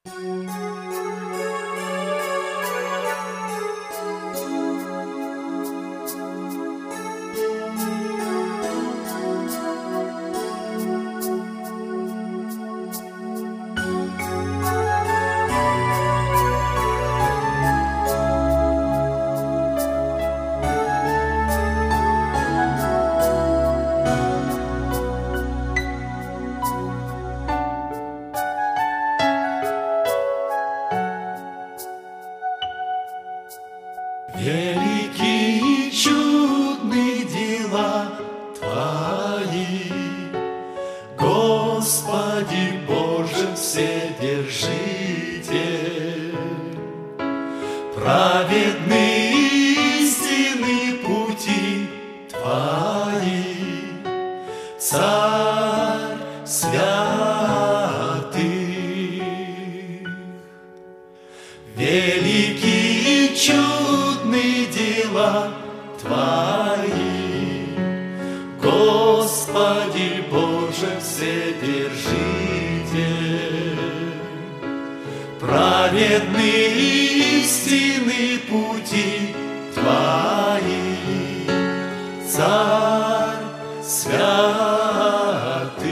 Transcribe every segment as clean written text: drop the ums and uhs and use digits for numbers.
Великие чудные дела Твои, Господи Боже Вседержитель, праведные истинные пути Твои, Царь святых. Великие чудные дела Твои, Господи Боже Вседержитель, праведные истинные пути Твои, Царь святых.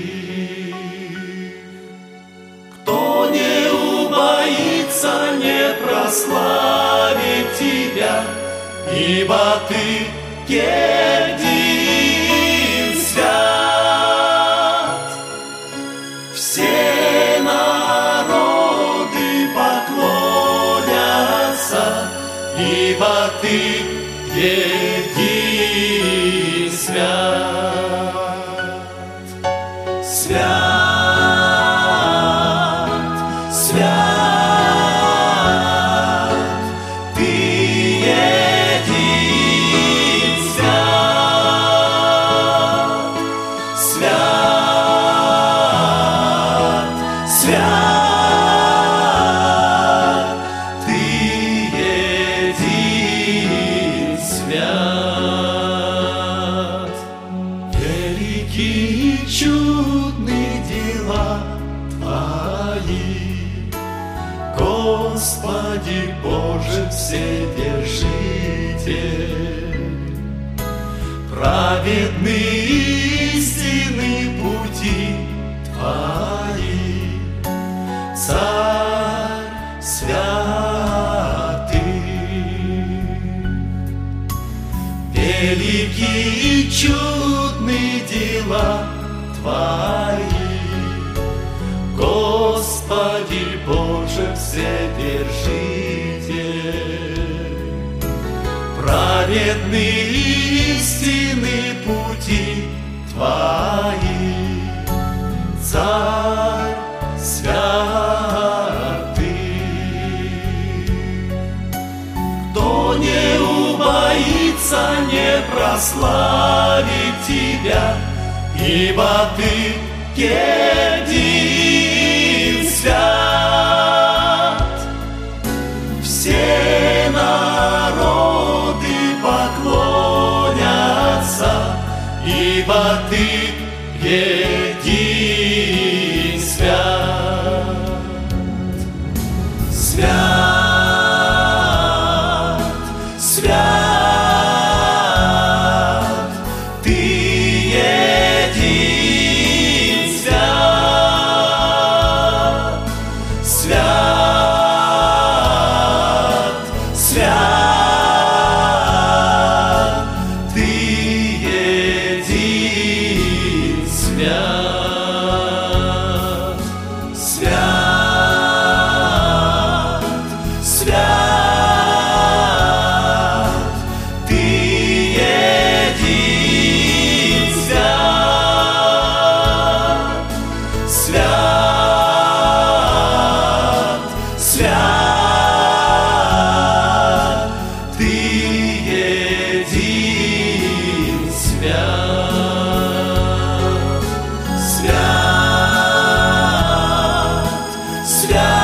Кто не убоится, не прославит Тебя, ибо Ты един свят. Все народы поклонятся, ибо Ты един свят. Свят, свят, Ты един свят. Свят, свят, Ты един свят. Великие чудные дела Твои, Господи Боже Вседержитель, праведные истинные пути Твои, Царь святых. Великие чудные дела Твои, Господи Боже Вседержитель, праведные истинные пути Твои, Царь святых. Кто не убоится, не прославит Тебя, ибо Ты един свят. Все народы поклонятся, ибо Ты един свят. Свят, свят, Ты един свят. Свят, свят, Ты един свят. Свят, свят, Ты един свят. Свят, свят, Ты един свят. Свят, свят.